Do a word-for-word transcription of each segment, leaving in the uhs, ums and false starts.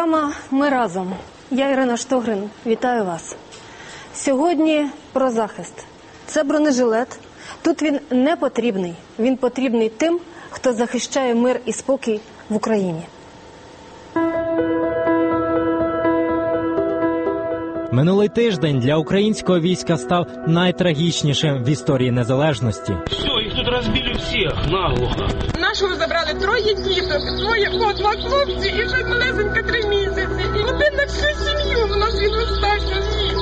Програма «Ми разом». Я Ірина Штогрин. Вітаю вас. Сьогодні про захист. Це бронежилет. Тут він не потрібний. Він потрібний тим, хто захищає мир і спокій в Україні. Минулий тиждень для українського війська став найтрагічнішим в історії незалежності. Все, їх тут розбили всіх, наглухо. Нашого забрали троє діток, двоє, о, два хлопці і ще малесенька три місяці. І один на всю сім'ю в нас від останнього.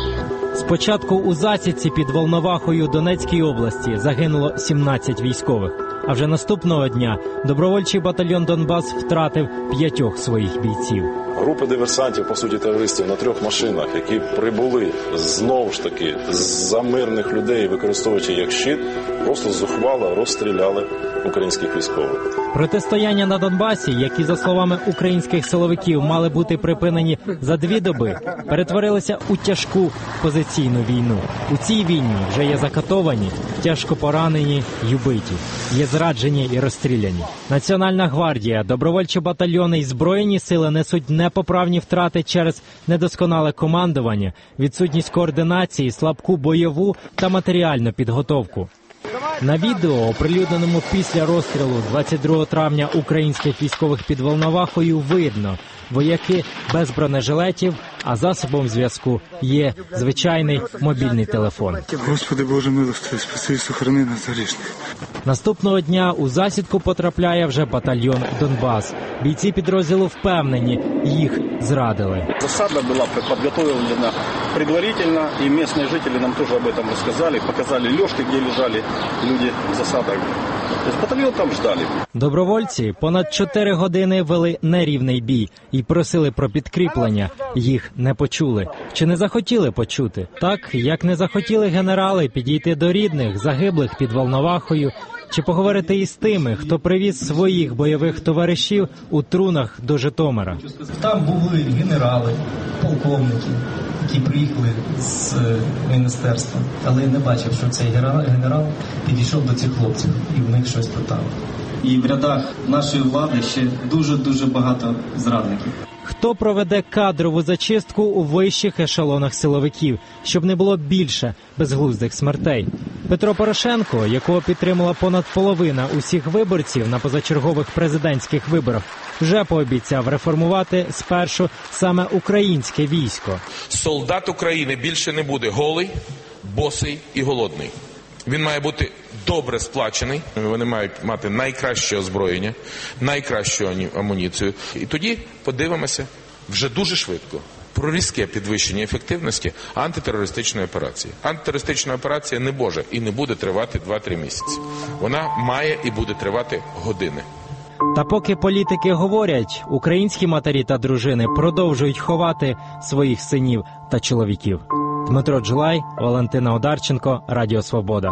Спочатку у засідці під Волновахою Донецької області загинуло сімнадцять військових. А вже наступного дня добровольчий батальйон «Донбас» втратив п'ятьох своїх бійців. Групи диверсантів, по суті, терористів на трьох машинах, які прибули знову ж таки за мирних людей, використовуючи як щит, просто зухвало розстріляли українських військових. Протистояння на Донбасі, які, за словами українських силовиків, мали бути припинені за дві доби, перетворилися у тяжку позиційну війну. У цій війні вже є закатовані, тяжко поранені й убиті, є зраджені і розстріляні. Національна гвардія, добровольчі батальйони і збройні сили несуть непоправні втрати через недосконале командування, відсутність координації, слабку бойову та матеріальну підготовку. На відео, оприлюдненому після розстрілу двадцять другого травня українських військових під Волновахою, видно – вояки без бронежилетів, а засобом зв'язку є звичайний мобільний телефон. Господи Боже милостивий, спаси, сохрани нас грішних. Наступного дня у засідку потрапляє вже батальйон «Донбас». Бійці підрозділу впевнені, їх зрадили. Засада була підготовлена предварительно, і місцеві жителі нам теж об этом розказали, показали льошки, де лежали люди в засадах. Тобто батальйон там ждали. Добровольці понад чотири години вели нерівний бій і просили про підкріплення. Їх не почули. Чи не захотіли почути? Так, як не захотіли генерали підійти до рідних, загиблих під Волновахою, чи поговорити із тими, хто привіз своїх бойових товаришів у трунах до Житомира. Там були генерали, полковники, які приїхали з міністерства, але я не бачив, що цей генерал підійшов до цих хлопців і в них щось питав. І в рядах нашої влади ще дуже-дуже багато зрадників. Хто проведе кадрову зачистку у вищих ешелонах силовиків, щоб не було більше безглуздих смертей? Петро Порошенко, якого підтримала понад половина усіх виборців на позачергових президентських виборах, вже пообіцяв реформувати спершу саме українське військо. Солдат України більше не буде голий, босий і голодний. Він має бути добре сплачений, вони мають мати найкраще озброєння, найкращу амуніцію. І тоді подивимося вже дуже швидко про різке підвищення ефективності антитерористичної операції. Антитерористична операція не може і не буде тривати два-три місяці. Вона має і буде тривати години. Та поки політики говорять, українські матері та дружини продовжують ховати своїх синів та чоловіків. Дмитро Джулай, Валентина Одарченко, Радіо Свобода.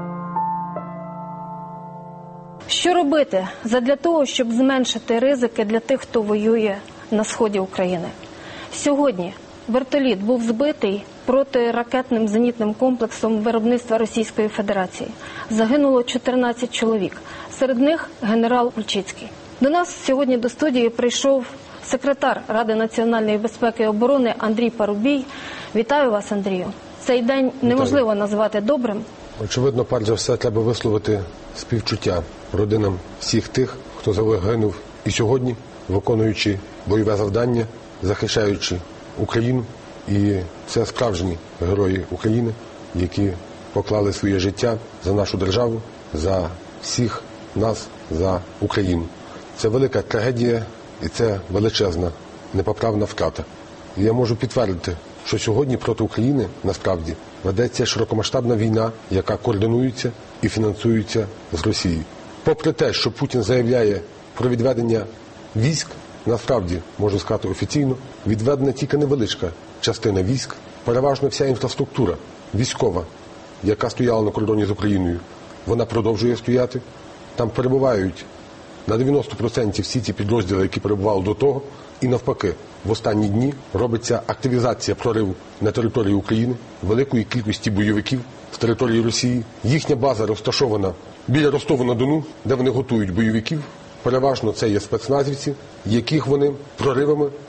Що робити задля того, щоб зменшити ризики для тих, хто воює на сході України? Сьогодні вертоліт був збитий протиракетним зенітним комплексом виробництва Російської Федерації. Загинуло чотирнадцять чоловік. Серед них генерал Ульчицький. До нас сьогодні до студії прийшов секретар Ради національної безпеки і оборони Андрій Парубій. Вітаю вас, Андрію. Цей день неможливо назвати добрим. Очевидно, перш за все, треба висловити співчуття родинам всіх тих, хто загинув і сьогодні, виконуючи бойове завдання, захищаючи Україну. І це справжні герої України, які поклали своє життя за нашу державу, за всіх нас, за Україну. Це велика трагедія і це величезна, непоправна втрата. І я можу підтвердити, що сьогодні проти України, насправді, ведеться широкомасштабна війна, яка координується і фінансується з Росією. Попри те, що Путін заявляє про відведення військ, насправді, можу сказати офіційно, відведена тільки невеличка частина військ, переважно вся інфраструктура військова, яка стояла на кордоні з Україною, вона продовжує стояти. Там перебувають на дев'яносто відсотків всі ті підрозділи, які перебували до того, і навпаки, в останні дні робиться активізація прориву на території України великої кількості бойовиків з території Росії. Їхня база розташована біля Ростова-на-Дону, де вони готують бойовиків. Переважно це є спецназівці, яких вони проривами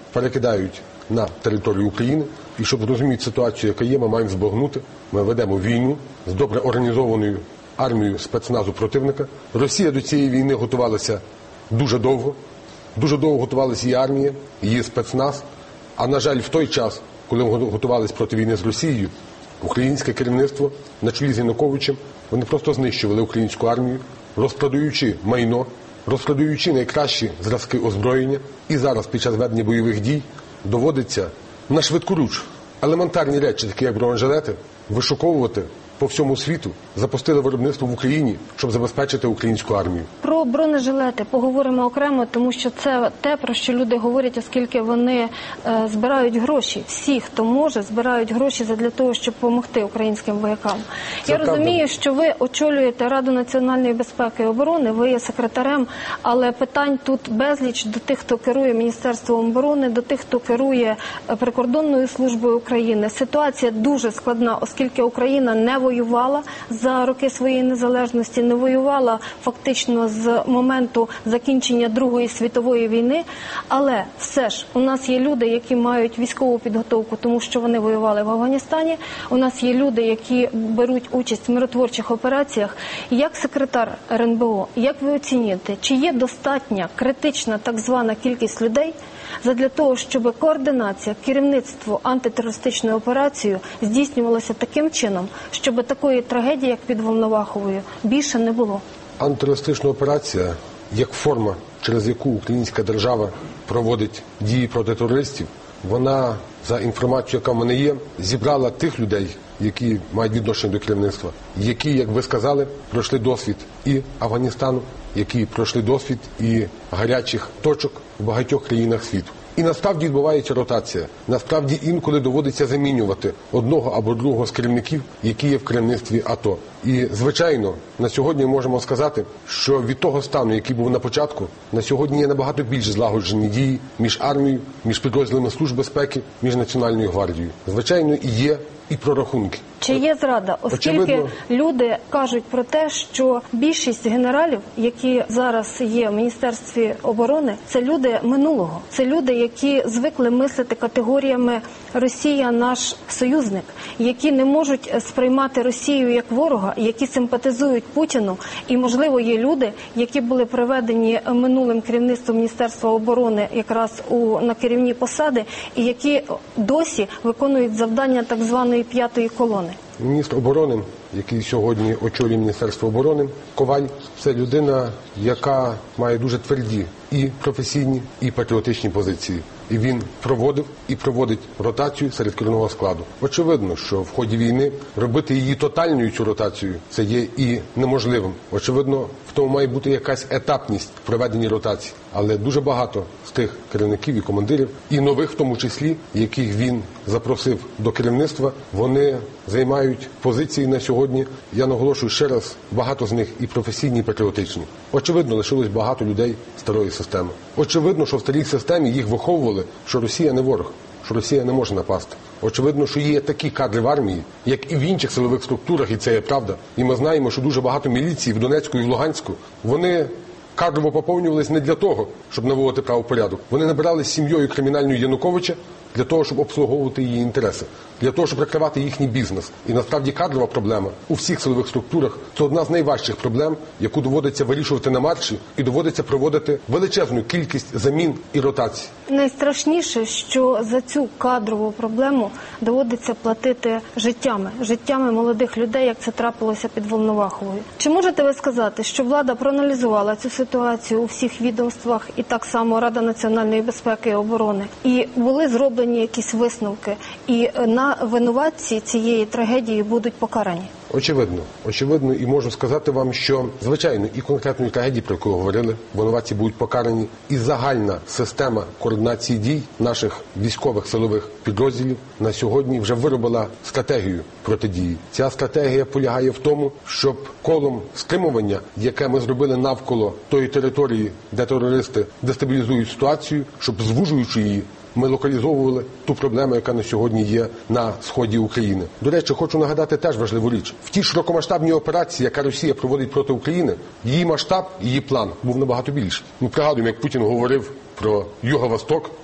перекидають на територію України. І щоб зрозуміти ситуацію, яка є, ми маємо збагнути. Ми ведемо війну з добре організованою армією спецназу противника. Росія до цієї війни готувалася дуже довго. Дуже довго готувалася її армія, її спецназ. А, на жаль, в той час, коли ми готувалися проти війни з Росією, українське керівництво на чолі з Януковичем, вони просто знищували українську армію, розпродаючи майно, розпродаючи найкращі зразки озброєння. І зараз, під час ведення бойових дій, доводиться на швидкоруч елементарні речі, такі як бронежилети, вишуковувати по всьому світу, запустили виробництво в Україні, щоб забезпечити українську армію. Про бронежилети поговоримо окремо, тому що це те, про що люди говорять, оскільки вони е, збирають гроші. Всі, хто може, збирають гроші для того, щоб допомогти українським воякам. Це Я правда. розумію, що ви очолюєте Раду національної безпеки і оборони, ви є секретарем, але питань тут безліч до тих, хто керує Міністерством оборони, до тих, хто керує Прикордонною службою України. Ситуація дуже складна, оскільки Україна не воювала за роки своєї незалежності, не воювала фактично з моменту закінчення Другої світової війни, але все ж у нас є люди, які мають військову підготовку, тому що вони воювали в Афганістані, у нас є люди, які беруть участь в миротворчих операціях. Як секретар РНБО, як ви оцінюєте, чи є достатня критична так звана кількість людей задля того, щоб координація, керівництво антитерористичною операцією здійснювалося таким чином, щоб такої трагедії, як під Волноваховою, більше не було? Антитерористична операція, як форма, через яку українська держава проводить дії проти терористів, вона, за інформацією, яка в мене є, зібрала тих людей, які мають відношення до керівництва, які, як ви сказали, пройшли досвід і Афганістану, які пройшли досвід і гарячих точок в багатьох країнах світу. І насправді відбувається ротація. Насправді інколи доводиться замінювати одного або другого з керівників, які є в керівництві АТО. І, звичайно, на сьогодні можемо сказати, що від того стану, який був на початку, на сьогодні є набагато більш злагоджені дії між армією, між підрозділами служб безпеки, між Національною гвардією. Звичайно, і є і прорахунки. Чи є зрада? Оскільки Очевидно, люди кажуть про те, що більшість генералів, які зараз є в Міністерстві оборони, це люди минулого. Це люди, які звикли мислити категоріями «Росія – наш союзник», які не можуть сприймати Росію як ворога, які симпатизують Путіну. І, можливо, є люди, які були приведені минулим керівництвом Міністерства оборони якраз у, на керівні посади, і які досі виконують завдання так званої п'ятої колони. Міністр оборони, який сьогодні очолює Міністерство оборони, Коваль, це людина, яка має дуже тверді і професійні, і патріотичні позиції. І він проводив і проводить ротацію серед керівного складу. Очевидно, що в ході війни робити її тотальною, цю ротацію, це є і неможливим. Очевидно, в тому має бути якась етапність в проведенні ротації. Але дуже багато з тих керівників і командирів, і нових в тому числі, яких він запросив до керівництва, вони займають позиції на сьогодні. Я наголошую ще раз, багато з них і професійні, і патріотичні. Очевидно, лишилось багато людей старої системи. Очевидно, що в старій системі їх виховували, що Росія не ворог, що Росія не може напасти. Очевидно, що є такі кадри в армії, як і в інших силових структурах, і це є правда. І ми знаємо, що дуже багато міліції в Донецьку і в Луганську, вони кадрово поповнювалися не для того, щоб наводити правопорядок. Вони набирали з сім'єю кримінальною Януковича для того, щоб обслуговувати її інтереси, для того, щоб прикривати їхній бізнес. І насправді кадрова проблема у всіх силових структурах – це одна з найважчих проблем, яку доводиться вирішувати на марші і доводиться проводити величезну кількість замін і ротацій. Найстрашніше, що за цю кадрову проблему доводиться платити життями, життями молодих людей, як це трапилося під Волноваховою. Чи можете ви сказати, що влада проаналізувала цю ситуацію у всіх відомствах, і так само Рада національної безпеки і оборони, і були зроблені якісь висновки, і на винуватці цієї трагедії будуть покарані? Очевидно. Очевидно, і можу сказати вам, що, звичайно, і конкретної трагедії, про яку говорили, винуватці будуть покарані, і загальна система координації дій наших військових силових підрозділів на сьогодні вже виробила стратегію протидії. Ця стратегія полягає в тому, щоб колом стримування, яке ми зробили навколо тої території, де терористи дестабілізують ситуацію, щоб, звужуючи її, ми локалізовували ту проблему, яка на сьогодні є на сході України. До речі, хочу нагадати теж важливу річ. В тій широкомасштабній операції, яка Росія проводить проти України, її масштаб, її план був набагато більший. Ми пригадуємо, як Путін говорив про Юго-Восток,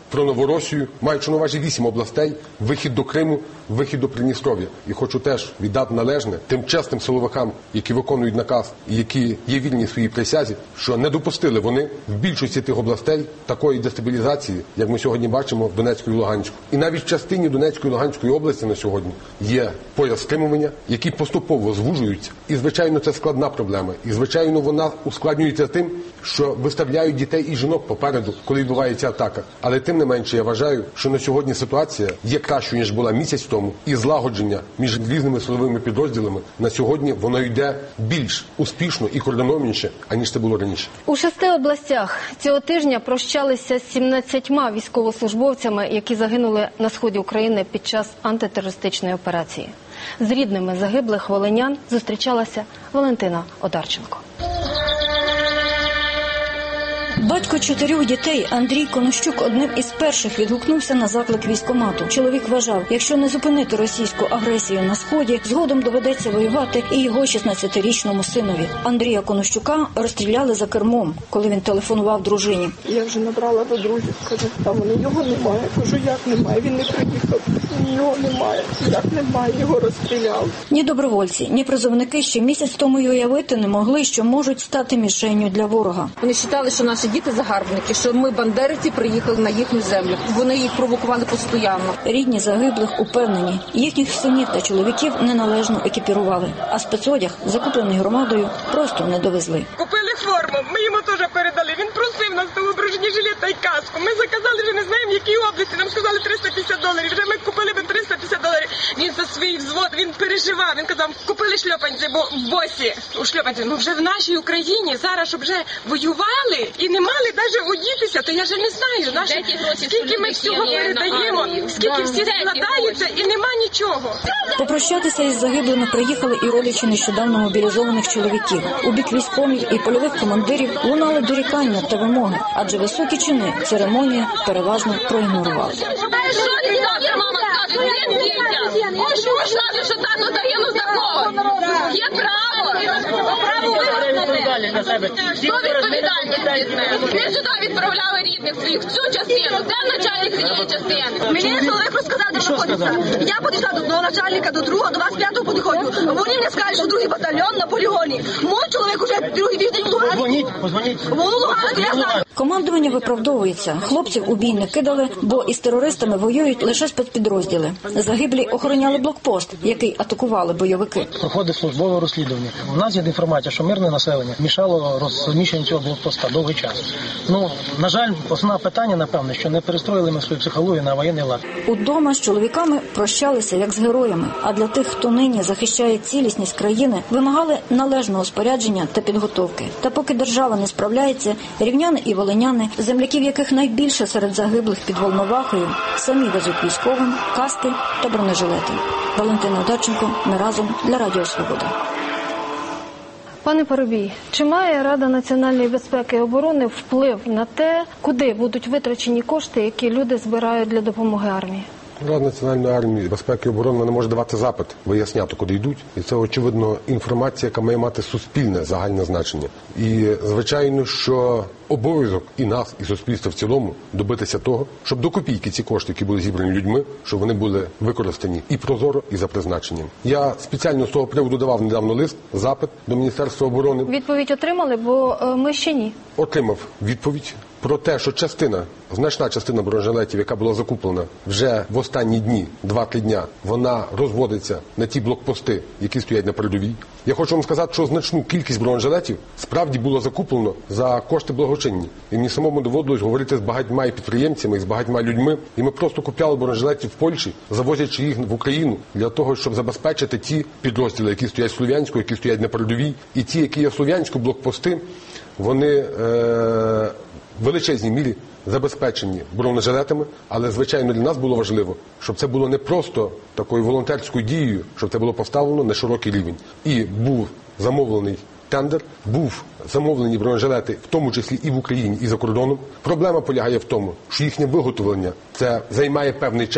про Новоросію, маючи на увазі вісім областей, вихід до Криму, вихід до Придністров'я. І хочу теж віддати належне тим чесним силовикам, які виконують наказ і які є вільні в своїй присязі, що не допустили вони в більшості тих областей такої дестабілізації, як ми сьогодні бачимо в Донецьку і Луганську. І навіть в частині Донецької і Луганської області на сьогодні є пояс стримування, які поступово звужуються. І, звичайно, це складна проблема. І, звичайно, вона ускладнюється тим, що виставляють дітей і жінок попереду, коли відбувається атака. Але тим не менше, я вважаю, що на сьогодні ситуація є кращою, ніж була місяць тому, і злагодження між різними силовими підрозділами на сьогодні воно йде більш успішно і координованіше, аніж це було раніше. У шести областях цього тижня прощалися з сімнадцятьма військовослужбовцями, які загинули на сході України під час антитерористичної операції. З рідними загиблих волинян зустрічалася Валентина Одарченко. Батько чотирьох дітей Андрій Конощук одним із перших відгукнувся на заклик військкомату. Чоловік вважав, якщо не зупинити російську агресію на Сході, згодом доведеться воювати і його шістнадцятирічному синові. Андрія Конощука розстріляли за кермом, коли він телефонував дружині. Я вже набрала до друзів, кажу, там вони його немає. Кажу, як немає, він не приїхав, його немає, як немає, його розстріляли. Ні добровольці, ні призовники ще місяць тому й уявити не могли, що можуть стати мішенню для ворога. Вони вважали, що наші діти загарбники, що ми бандерівці приїхали на їхню землю. Вони їх провокували постійно. Рідні загиблих упевнені, їхніх синів та чоловіків неналежно екіпірували, а спецодяг, закуплений громадою, просто не довезли. Купили форму, ми йому теж передали. Він просив нас того бронежилет та й каску. Ми заказали, вже не знаємо, в якій області. Нам сказали триста п'ятдесят доларів. Вже ми купили би триста п'ятдесят доларів. Він за свій взвод, він переживав. Він казав, купили шльопанці, бо в босі. У шльопанці, ну вже в нашій Україні зараз, щоб вже воювали і не мали навіть одітися, то я вже не знаю, наші, скільки ми всього передаємо, скільки всі складаються і нема нічого. Попрощатися із загиблими приїхали і родичі нещодавно мобілізованих чоловіків. У бік військомів і польових командирів лунали дорікання та вимоги, адже високі чини церемонії переважно проігнорували. Що тато загинув за кого? Є право. Право визнати. Хто відповідальність? Ми сюди відправляли рідних своїх в цю частину. Де начальник цієї частини? Мені чоловік розказав, де знаходиться. Я підійшла до одного начальника, до другого, до двадцять п'ятого підходжу. Вони мені сказали, що другий батальйон на полігоні. Мой чоловік уже другий тиждень в Луганську. Позвоніть, позвоніть. В Луганську, я знаю. Командування виправдовується. Хлопців у бій не кидали, бо із терористами воюють лише спецпідрозділи. Загиблі охороняли блокпост, який атакували бойовики. Проходить службове розслідування. У нас є інформація, що мирне населення мішало розміщенню цього блокпоста довгий час. Ну, на жаль, основне питання, напевне, що не перестроїли ми свою психологію на воєнний лад. Удома з чоловіками прощалися як з героями, а для тих, хто нині захищає цілісність країни, вимагали належного спорядження та підготовки. Та поки держава не справляється, рівняни і волиняни, земляків яких найбільше серед загиблих під Волновахою, самі везуть військовим каски та бронежилети. Валентина Одарченко, ми разом для Радіо Свобода. Пане Парубій, чи має Рада національної безпеки і оборони вплив на те, куди будуть витрачені кошти, які люди збирають для допомоги армії? Рада національної армії, безпеки і оборони не може давати запит, виясняти, куди йдуть. І це, очевидно, інформація, яка має мати суспільне загальне значення. І, звичайно, що обов'язок і нас, і суспільства в цілому добитися того, щоб до копійки ці кошти, які були зібрані людьми, щоб вони були використані і прозоро, і за призначенням. Я спеціально з того приводу давав недавно лист, запит до Міністерства оборони. Відповідь отримали, бо ми ще ні. Отримав відповідь про те, що частина, значна частина бронежилетів, яка була закуплена вже в останні дні, два-три дня, вона розводиться на ті блокпости, які стоять на передовій. Я хочу вам сказати, що значну кількість бронежилетів справді було закуплено за кошти благочинні. І мені самому доводилось говорити з багатьма підприємцями, і з багатьма людьми. І ми просто купляли бронежилетів в Польщі, завозячи їх в Україну для того, щоб забезпечити ті підрозділи, які стоять в Слов'янську, які стоять на передовій. І ті, які є в Слов'янську, блокпости, вони е- в величезній мірі забезпечені бронежилетами, але, звичайно, для нас було важливо, щоб це було не просто такою волонтерською дією, щоб це було поставлено на широкий рівень. І був замовлений тендер, був замовлені бронежилети, в тому числі і в Україні, і за кордоном. Проблема полягає в тому, що їхнє виготовлення це займає певний час,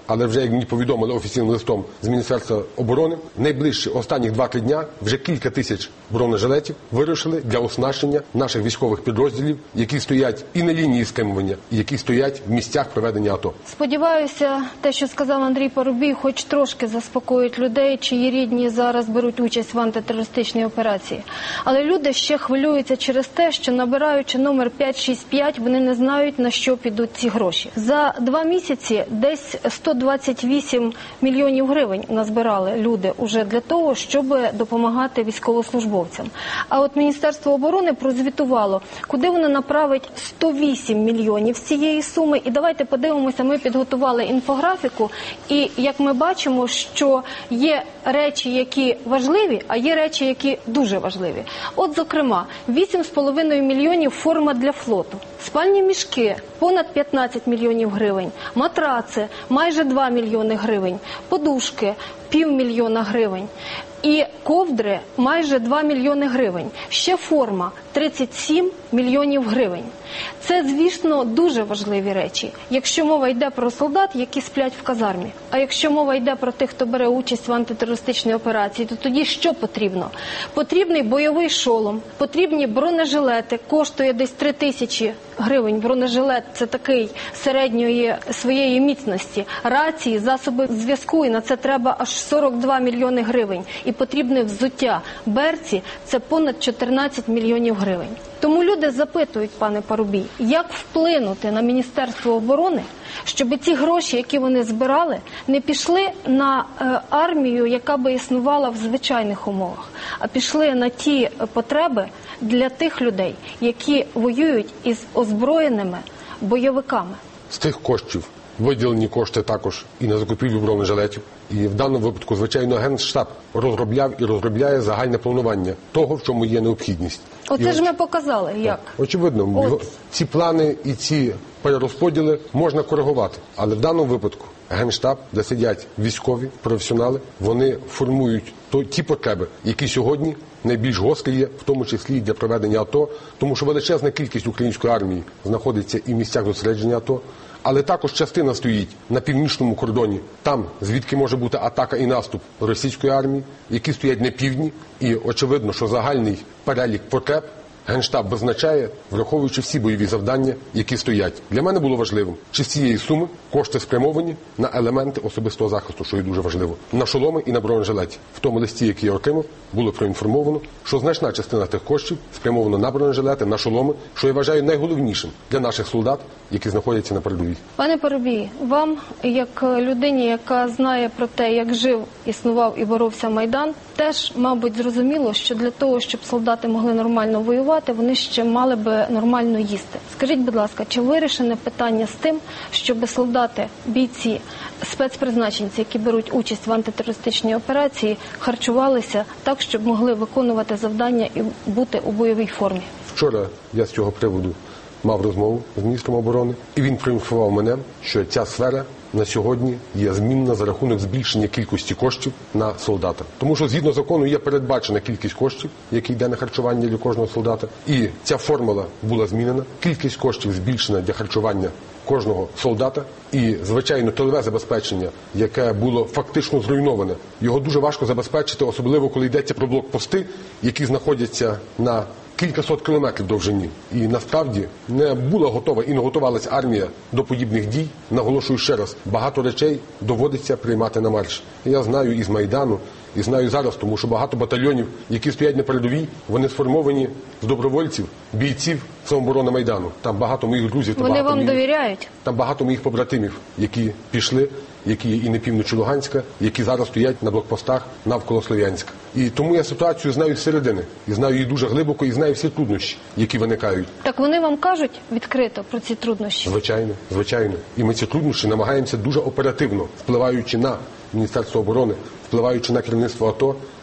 але вже, як мені повідомили офіційним листом з Міністерства оборони, найближчі останніх два-три дня вже кілька тисяч бронежилетів вирушили для оснащення наших військових підрозділів, які стоять і на лінії стримування, і які стоять в місцях проведення АТО. Сподіваюся, те, що сказав Андрій Парубій, хоч трошки заспокоїть людей, чиї рідні зараз беруть участь в антитерористичній операції. Але люди ще хвилюються через те, що, набираючи номер п'ять шість п'ять, вони не знають, на що підуть ці гроші. За два місяці десь сто двадцять вісім мільйонів гривень назбирали люди уже для того, щоб допомагати військовослужбовцям. А от Міністерство оборони прозвітувало, куди воно направить сто вісім мільйонів з цієї суми. І давайте подивимося, ми підготували інфографіку, і як ми бачимо, що є речі, які важливі, а є речі, які дуже важливі. От, зокрема, вісім з половиною мільйонів форма для флоту, спальні мішки – понад п'ятнадцять мільйонів гривень, матраци – майже два мільйони гривень, подушки – півмільйона гривень. І ковдри – майже два мільйони гривень. Ще форма – тридцять сім мільйонів гривень. Це, звісно, дуже важливі речі, якщо мова йде про солдат, які сплять в казармі. А якщо мова йде про тих, хто бере участь в антитерористичній операції, то тоді що потрібно? Потрібний бойовий шолом, потрібні бронежилети, коштує десь три тисячі гривень. Бронежилет – це такий середньої своєї міцності. Рації, засоби зв'язку, і на це треба аж сорок два мільйони гривень. І потрібне взуття. Берці – це понад чотирнадцять мільйонів гривень. Тому люди запитують, пане Парубій, як вплинути на Міністерство оборони, щоб ці гроші, які вони збирали, не пішли на е, армію, яка би існувала в звичайних умовах, а пішли на ті потреби для тих людей, які воюють із озброєними бойовиками. З тих коштів виділені кошти також і на закупівлю бронежилетів. І в даному випадку, звичайно, Генштаб розробляв і розробляє загальне планування того, в чому є необхідність. Оце і ж ми показали, як. Очевидно, От. ці плани і ці перерозподіли можна коригувати. Але в даному випадку Генштаб, де сидять військові, професіонали, вони формують то, ті потреби, які сьогодні найбільш гострі є, в тому числі і для проведення АТО, тому що величезна кількість української армії знаходиться і в місцях зосередження АТО, але також частина стоїть на північному кордоні, там, звідки може бути атака і наступ російської армії, які стоять на півдні, і очевидно, що загальний перелік потреб Генштаб визначає, враховуючи всі бойові завдання, які стоять. Для мене було важливим, чи з цієї суми кошти спрямовані на елементи особистого захисту, що є дуже важливо, на шоломи і на бронежилеті. В тому листі, який я отримав, було проінформовано, що значна частина тих коштів спрямована на бронежилети, на шоломи, що я вважаю найголовнішим для наших солдат, які знаходяться на передовій. Пане Парубій, вам, як людині, яка знає про те, як жив, існував і боровся Майдан, теж, мабуть, зрозуміло, що для того, щоб солдати могли нормально воювати, вони ще мали би нормально їсти. Скажіть, будь ласка, чи вирішене питання з тим, щоб солдати, бійці, спецпризначенці, які беруть участь в антитерористичній операції, харчувалися так, щоб могли виконувати завдання і бути у бойовій формі? Вчора я з цього приводу мав розмову з міністром оборони, і він проінформував мене, що ця сфера на сьогодні є змінна за рахунок збільшення кількості коштів на солдата. Тому що згідно закону є передбачена кількість коштів, які йде на харчування для кожного солдата. І ця формула була змінена. Кількість коштів збільшена для харчування кожного солдата. І, звичайно, тилове забезпечення, яке було фактично зруйноване, його дуже важко забезпечити, особливо коли йдеться про блокпости, які знаходяться на кількасот кілометрів довжині. І насправді не була готова і не готувалася армія до подібних дій. Наголошую ще раз, багато речей доводиться приймати на марш. Я знаю із Майдану, і знаю зараз, тому що багато батальйонів, які стоять на передовій, вони сформовані з добровольців, бійців самооборони Майдану. Там багато моїх друзів. Вони багато вам моїх, довіряють? Там багато моїх побратимів, які пішли, які є і на півночі Луганська, які зараз стоять на блокпостах навколо Слов'янська. І тому я ситуацію знаю з середини. І знаю її дуже глибоко, і знаю всі труднощі, які виникають. Так вони вам кажуть відкрито про ці труднощі? Звичайно, звичайно. І ми ці труднощі намагаємося дуже оперативно, впливаючи на Міністерство оборони, впливаючи на керівництво АТО,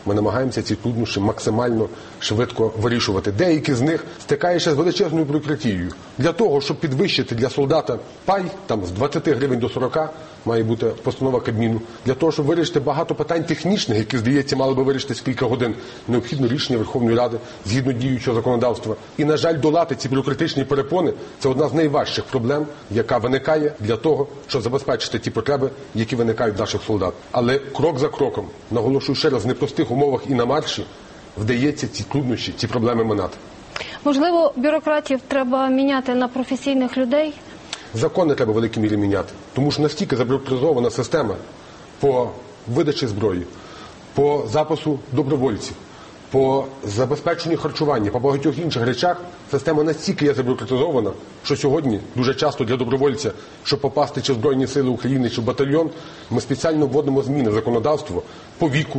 ми намагаємося ці труднощі максимально швидко вирішувати. Деякі з них стикаються з величезною бюрократією. Для того, щоб підвищити для солдата пай, там з двадцяти гривень до сорока, має бути постанова Кабміну. Для того, щоб вирішити багато питань технічних, які, здається, мали би вирішити з кілька годин, необхідно рішення Верховної Ради згідно діючого законодавства. І, на жаль, долати ці бюрократичні перепони – це одна з найважчих проблем, яка виникає для того, щоб забезпечити ті потреби, які виникають в наших солдат. Але крок за кроком, наголошую ще раз, в непростих умовах і на марші, вдається ці труднощі, ці проблеми минати. Можливо, бюрократів треба міняти на професійних людей? Закон не треба в великій мірі міняти, тому що настільки забюрократизована система по видачі зброї, по запису добровольців, по забезпеченню харчування, по багатьох інших речах, система настільки є забюрократизована, що сьогодні дуже часто для добровольця, щоб попасти чи в Збройні Сили України, чи в батальйон, ми спеціально вводимо зміни в законодавство по віку,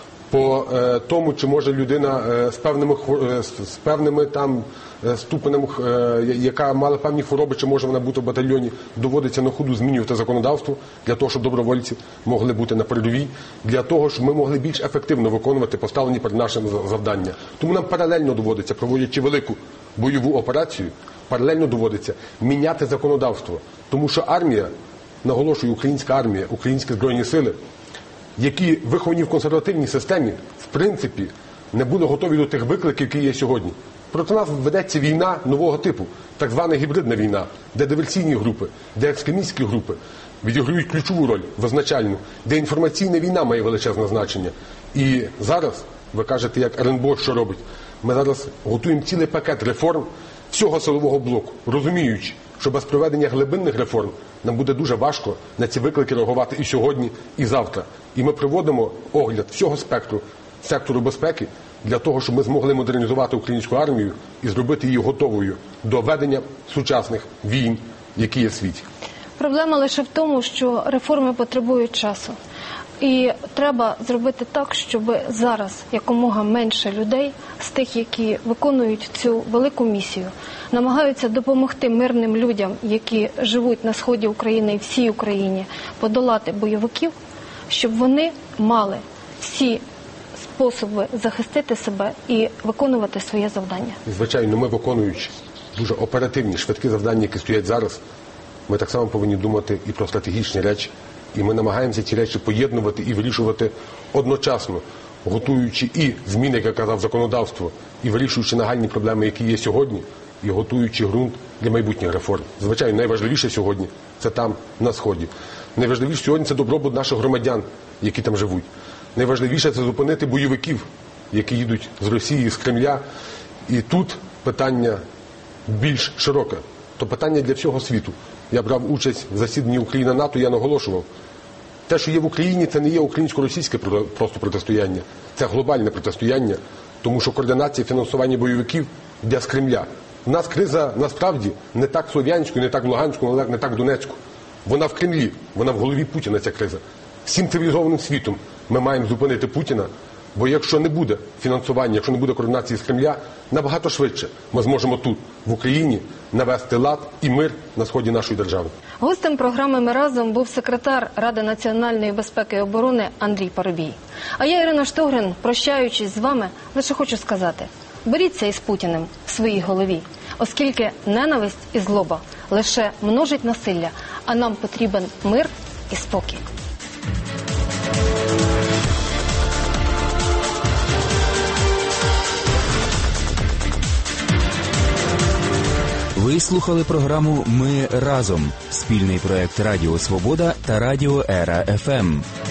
по е, тому, чи може людина е, з певними, е, з певними там е, ступенем, е, яка мала певні хвороби, чи може вона бути в батальйоні, доводиться на ходу змінювати законодавство для того, щоб добровольці могли бути на передовій, для того, щоб ми могли більш ефективно виконувати поставлені перед нашими завдання. Тому нам паралельно доводиться, проводячи велику бойову операцію, паралельно доводиться міняти законодавство. Тому що армія, наголошую, українська армія, українські Збройні Сили, які виховані в консервативній системі, в принципі, не були готові до тих викликів, які є сьогодні. Проти нас ведеться війна нового типу, так звана гібридна війна, де диверсійні групи, де екстремістські групи відіграють ключову роль, визначальну, де інформаційна війна має величезне значення. І зараз, ви кажете, як РНБО що робить, ми зараз готуємо цілий пакет реформ всього силового блоку, розуміючи, що без проведення глибинних реформ нам буде дуже важко на ці виклики реагувати і сьогодні, і завтра. І ми проводимо огляд всього спектру сектору безпеки для того, щоб ми змогли модернізувати українську армію і зробити її готовою до ведення сучасних війн, які є в світі. Проблема лише в тому, що реформи потребують часу. І треба зробити так, щоб зараз якомога менше людей з тих, які виконують цю велику місію, намагаються допомогти мирним людям, які живуть на сході України і всій Україні, подолати бойовиків, щоб вони мали всі способи захистити себе і виконувати своє завдання. Звичайно, ми, виконуючи дуже оперативні, швидкі завдання, які стоять зараз, ми так само повинні думати і про стратегічні речі. І ми намагаємося ці речі поєднувати і вирішувати одночасно, готуючи і зміни, як я казав, законодавство, і вирішуючи нагальні проблеми, які є сьогодні, і готуючи ґрунт для майбутніх реформ. Звичайно, найважливіше сьогодні – це там, на Сході. Найважливіше сьогодні – це добробут наших громадян, які там живуть. Найважливіше – це зупинити бойовиків, які їдуть з Росії, з Кремля. І тут питання більш широке. То питання для всього світу. Я брав участь в засіданні Україна-НАТО, я наголошував. Те, що є в Україні, це не є українсько-російське просто протистояння. Це глобальне протистояння, тому що координація фінансування бойовиків йде з Кремля. У нас криза, насправді, не так в Слов'янську, не так в Луганську, не так в Донецьку. Вона в Кремлі, вона в голові Путіна, ця криза. Всім цивілізованим світом ми маємо зупинити Путіна, бо якщо не буде фінансування, якщо не буде координації з Кремля, набагато швидше ми зможемо тут, в Україні, навести лад і мир на сході нашої держави. Гостем програми «Ми разом» був секретар Ради національної безпеки і оборони Андрій Парубій. А я, Ірина Штогрин, прощаючись з вами, лише хочу сказати, боріться із Путіним в своїй голові, оскільки ненависть і злоба лише множить насилля, а нам потрібен мир і спокій. Ви слухали програму «Ми разом» – спільний проект Радіо Свобода та Радіо Ера еф ем.